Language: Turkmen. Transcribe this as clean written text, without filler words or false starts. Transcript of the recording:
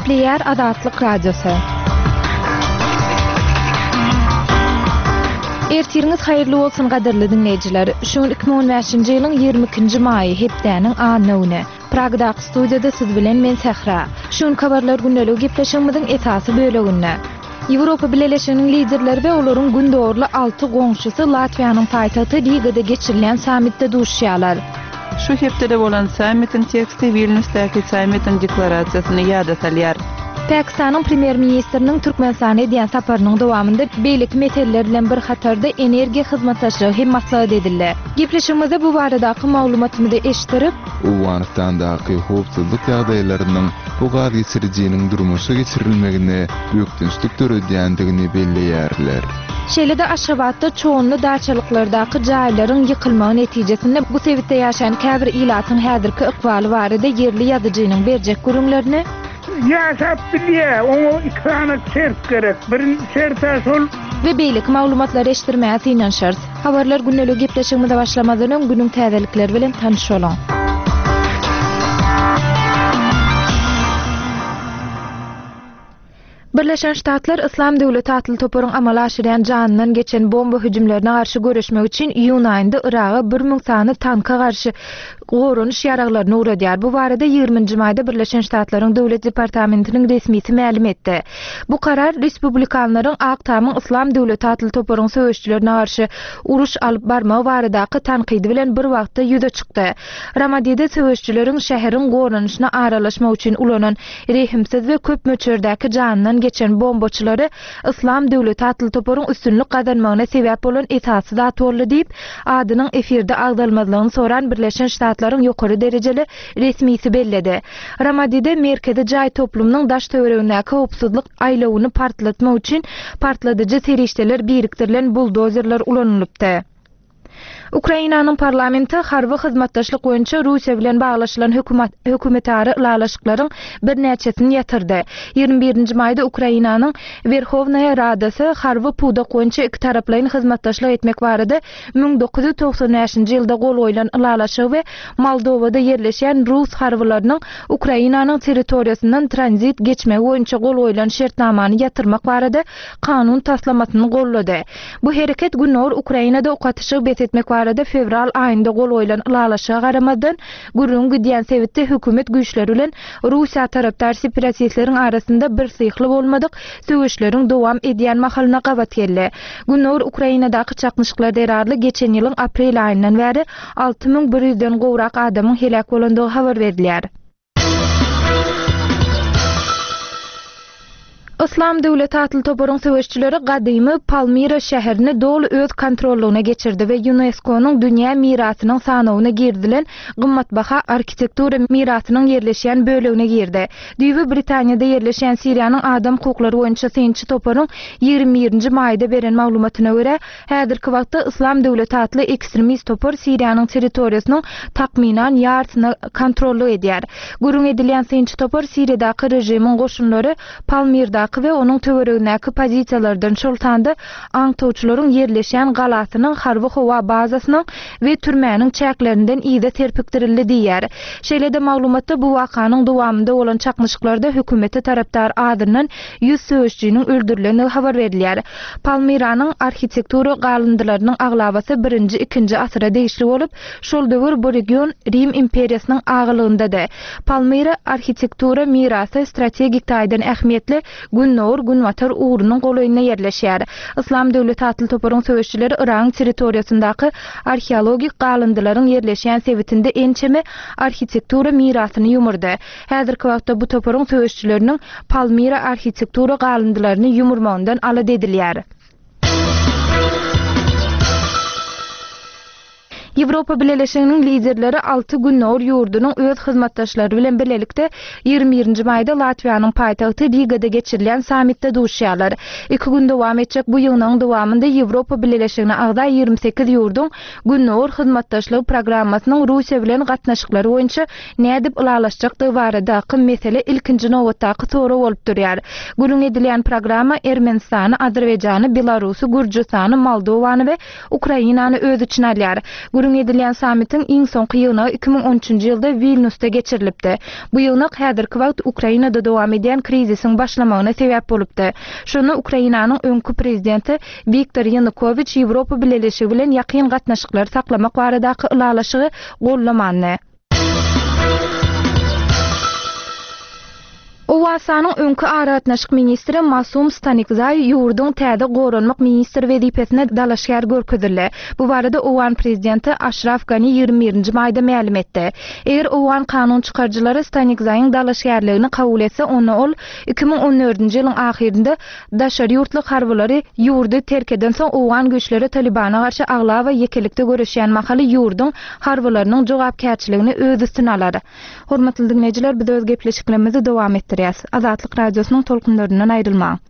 Nükleer Azatlyk Radiosu. Ertiriniz hayırlı olsun gaderli dinleyiciler. Şu 2015-nji ýylyň 22-nji maýy hepdäniň anyny. Pragdaky studiýada siz bilen men Sehra. Şu kabarlar gündelik gepleşigimiziň esasy böleginde. Ýewropa Birleşiginiň liderleri we olaryň gündorly 6 goňşysy Latwiýanyň paýtagty Rigada geçirilen sammitde duruşýarlar. Şu hepde bolan sammitin teksti Vilniusdäki sammitin deklarasiýasyny ýada salýar. Pakistanyň premier ministriniň Türkmenistana edýän saparynyň dowamında beýlik meseleler bilen bir hatarda energiýa hyzmatdaşlygy hem maslahat edildi. Gepleşigimizde bu baradaky maglumatymyzy eşitirip, Owganystandagky howpsuzlyk ýagdaýlarynyň bogar geçirjiginiň durmuşa geçirilmegine büyükdünçlük töredýändigini belleýärler. Şeýle-de Aşgabatda çoğunlu daçalyklardaky jaýlaryň ýykylmagy netijesinde bu sebitde ýaşaýan käbir ilatyň häzirki ykbaly barada yerli ýazyjynyň berjek görüňlerini yaşap bilýär, oňa ikrana çerp gerek. Birinji çerpe şol we beýlik maglumatlary eşitdirmäge synanşar. Habarlar gündelik gepleşigimize başlamadan öň günüň täzelikleri bilen tanışalım. Birleşen Ştatlar İslam Döwleti atly toparyň amala aşyran janynyň geçen bomba hüjümlerine garşy göreşmek üçin iýun aýynda Iraga 1000 sany tanka garşy gorunş ýaraglaryny uradýar. Bu barada 20-nji maýda Birleşen Ştatlaryň Döwlet Departamentiniň resmisi ma'lum etdi. Bu karar Respublikanlaryň Aktamyň İslam Döwleti atly toparyň söýüşçilerine garşy uruş alyp barmagy baradaky tankydy bilen bir wagtda ýüze çykdy. Ramadiyede söýüşçileriň şäheriň gorunşyna aralaşmak üçin ulanan rehimsiz we köp möçerdäki janynyň geçen bombaçylary İslam Döwleti atly toparyň üstünlük gazanmagyna sebäp bolan esasy zat boldy diýip adynyň efirde agdalmalygyny soran Birleşen Ştatlaryň ýokary derejeli resmisi belledi. Ramadide merkezi jaý toplumynyň daş töweregindäki howpsuzlyk aýlawyny partlatmak üçin partladyjy serişdeler birikdirilen buldozerler ulanýlypdy. Ukrainanyň parlamenti harby hyzmatdaşlyk boýunça Russiýa bilen baglaşylan hökümetary ulalaşyklaryň bir näçesini ýatyrdy. 21-nji maýda Ukrainanyň Werhownaja Radasy harby puda boýunça iki taraplaryň hyzmatdaşlyk etmek barada 1990-njy ýylda gol goýulan ulalaşyk we Moldowada ýerleşen Rus harbylarynyň Ukrainanyň territoriýasyndan tranzit geçmegi boýunça gol goýulan şertnamany ýatyrmak barada kanun taslamatyny gollady. Bu hereket günür Ukrainada okatyşyk betetmek barada fevral aýynda gol goýulan ulalaşyga garamadan gurrun gidýän sebäpde hökümet güýçleri bilen Russiýa tarapdar separatistleriň arasynda bir syýkly bolmadyk söýüşleriň dowam edýän mahalyna gabat geldi. Günür Ukrainadaky çakmyşyklar derarly geçen ýylyň aprel aýyndan bäri 6100-den gowrak adamyň helak bolandygy habar berilýär. İslam Döwleti atly toparyň söýüşçileri gadymy Palmira şäherini dol öz kontrolüne geçirdi we UNESCO-nyň dünýä mirasynyň sanawyna girdilen gymmatbaha arkitektura mirasynyň ýerleşýän bölegine girdi. Düýbi Britaniýada ýerleşen Siriýanyň adam hukuklary boýunça synçy toparyň 21-nji maýda beren maglumatyna görä, häzirki wagtda İslam Döwleti atly ekstremist topar Siriýanyň territoriýasynyň takminan ýartyny kontrolly edýär. Gurrun edilen synçy topar Siriýadaky rejimiň goşunlary Palmirda ve onun töweregindäki pozisiýalardan şoltandy aňtowçylaryň ýerleşýän galasynyň harby howa bazasynyň we türmäniň çäklerinden ýyda terpikdirildi diýär. Şeýle-de maglumatda bu wakanyň dowamında bolan çakmyşyklarda hökümete tarapdar adından 100 söýüşçiniň öldürilenigi habar berilýär. Palmiranyň arhitektura galyndylarynyň aglabasy 1-2 asyra değişli bolup, şol döwür bu region Rim imperiýasynyň agylygynda. Palmira arhitektura mirasy strategik taýdan ähmiýetli Günnor Günwatar uğrunyň golaýyna ýerleşýär. İslam Döwleti atly toparyň söýüşçileri Iran territoriýasyndaky arheologik galyndylaryň ýerleşýän sebitinde ençeme arhitektura mirasyny ýumurdy. Häzirki wagtda bu toparyň söýüşçileriniň Palmira arhitektura galyndylaryny ýumurmagyndan alad edilýär. Ýewropa Birleşiginiň liderleri 6 günnor ýurdunyň öz hyzmatdaşlary bilen birlikde 21-nji maýda Latwiýanyň paýtagty Rigada geçirilen sammitde duruşýarlar. 2 gün dowam etjek bu ýylyň dowamında Ýewropa Birleşigine agda 28 ýurdun günnor hyzmatdaşlyk programmasynyň Russiýa bilen gatnaşyklary boýunça nädip ulalaşjakdygy baradaky mesele ilkinji nowatdaky soru bolup durýar. Gurrun edilen programma Ermenistany, Azerbaýjany, Belarusy, Gürjistany, Moldowany we Ukrainany öz içine alýar. Gürün edilen samitin iň soňky ýygyny 2013-nji ýylda Vilniusda geçirilipdi. Bu ýygyny häzirki wagt Ukrainada dowam eden krizisiň başlamagyna sebäp bolupdy. Şonu Ukrainanyň öňkü prezidenti Viktor Yanukovych Ýewropa Birleşigi bilen ýakyn gatnaşyklar saklamak baradaky ulalaşygy gollamany. Owasanyň öňkü aratnaşyk ministri Masum Stanikzay ýurdun täze goranmak ministr wezipesine dalaşýar görkezildi. Bu barada Owan prezidenti Ashraf Ghani 21-nji maýda ma'lum etdi. Eger Owan kanun çykarjylary Stanikzaýyň dalaşýarlygyny kabul etse, onu ol 2014-nji ýylyň ahirinde daşary ýurtlyk harbylary ýurdu terk eden soň Owan güýçleri Talibana garşy agla we yekelikde görüşýän mahaly ýurdun harbylarynyň jogapkärçiligini öz üstüne alady. Hormatly dinleýijiler, biz öz gepleşiklerimizi dowam etdirýäs. Azatlyk radiosynyň tolkunlaryndan aýrylmaň.